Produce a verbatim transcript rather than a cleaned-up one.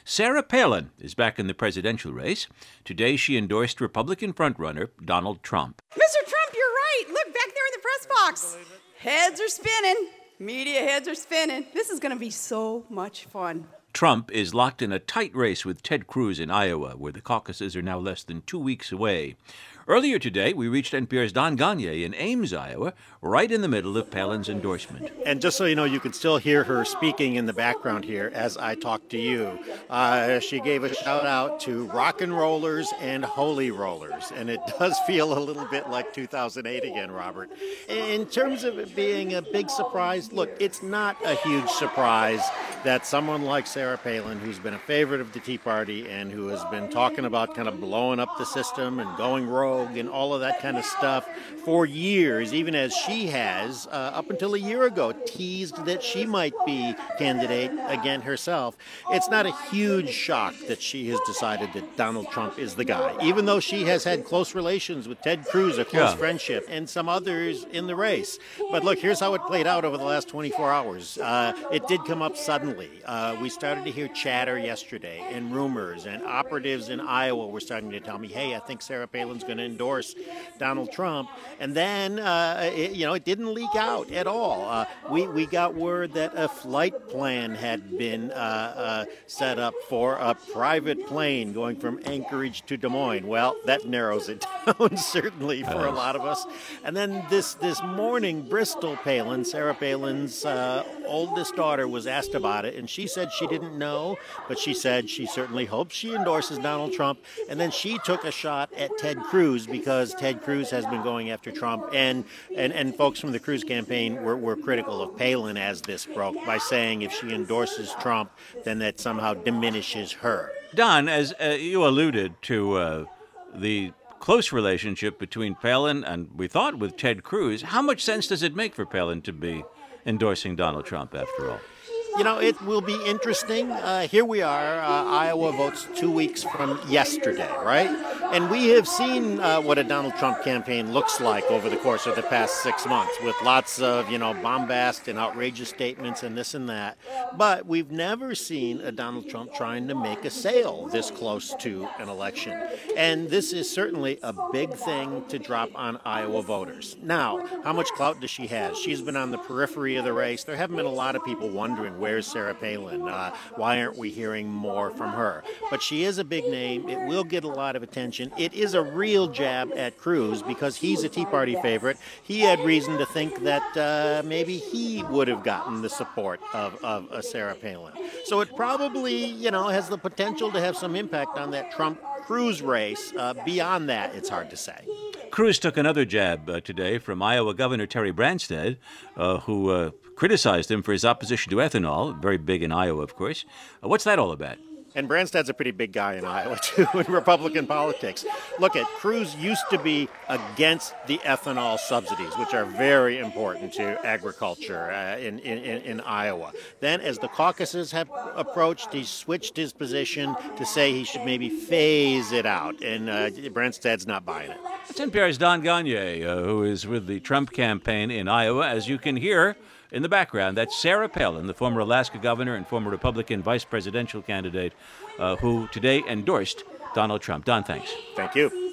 Sarah Palin is back in the presidential race. Today she endorsed Republican frontrunner Donald Trump. Mister Trump, you're right. Look, back there in the press box. Heads are spinning. Media heads are spinning. This is going to be so much fun. Trump is locked in a tight race with Ted Cruz in Iowa, where the caucuses are now less than two weeks away. Earlier today, we reached N P R's Don Gonyea in Ames, Iowa, right in the middle of Palin's endorsement. And just so you know, you can still hear her speaking in the background here as I talk to you. Uh, she gave a shout out to rock and rollers and holy rollers, and it does feel a little bit like two thousand eight again, Robert. In terms of it being a big surprise, look, it's not a huge surprise that someone like Sarah Palin, who's been a favorite of the Tea Party and who has been talking about kind of blowing up the system and going rogue and all of that kind of stuff for years, even as she has, uh, up until a year ago, teased that she might be candidate again herself. It's not a huge shock that she has decided that Donald Trump is the guy, even though she has had close relations with Ted Cruz, a close yeah. friendship, and some others in the race. But look, here's how it played out over the last twenty-four hours. Uh, it did come up suddenly. Uh, we started to hear chatter yesterday and rumors, and operatives in Iowa were starting to tell me, hey, I think Sarah Palin's going to endorse Donald Trump. And then, uh, it, you know, it didn't leak out at all. Uh, we, we got word that a flight plan had been uh, uh, set up for a private plane going from Anchorage to Des Moines. Well, that narrows it down, certainly, for a lot of us. And then this, this morning, Bristol Palin, Sarah Palin's uh, oldest daughter, was asked about it, and she said she didn't know, but she said she certainly hopes she endorses Donald Trump. And then she took a shot at Ted Cruz, because Ted Cruz has been going after Trump, and and, and folks from the Cruz campaign were, were critical of Palin as this broke by saying if she endorses Trump, then that somehow diminishes her. Don, as uh, you alluded to uh, the close relationship between Palin and, we thought, with Ted Cruz, how much sense does it make for Palin to be endorsing Donald Trump after all? You know, it will be interesting. Uh, here we are, uh, Iowa votes two weeks from yesterday, right? And we have seen uh, what a Donald Trump campaign looks like over the course of the past six months with lots of, you know, bombast and outrageous statements and this and that. But we've never seen a Donald Trump trying to make a sale this close to an election. And this is certainly a big thing to drop on Iowa voters. Now, how much clout does she have? She's been on the periphery of the race. There haven't been a lot of people wondering where Where's Sarah Palin? Uh, why aren't we hearing more from her? But she is a big name. It will get a lot of attention. It is a real jab at Cruz because he's a Tea Party favorite. He had reason to think that uh, maybe he would have gotten the support of, of uh, Sarah Palin. So it probably, you know, has the potential to have some impact on that Trump-Cruz race. Uh, beyond that, it's hard to say. Cruz took another jab uh, today from Iowa Governor Terry Branstad, uh, who uh, criticized him for his opposition to ethanol, very big in Iowa, of course. Uh, what's that all about? And Branstad's a pretty big guy in Iowa, too, in Republican politics. Look, at Cruz used to be against the ethanol subsidies, which are very important to agriculture uh, in, in, in Iowa. Then, as the caucuses have approached, he switched his position to say he should maybe phase it out. And uh, Branstad's not buying it. That's N P R's Don Gonyea, uh, who is with the Trump campaign in Iowa. As you can hear in the background, that's Sarah Palin, the former Alaska governor and former Republican vice presidential candidate, uh, who today endorsed Donald Trump. Don, thanks. Thank you.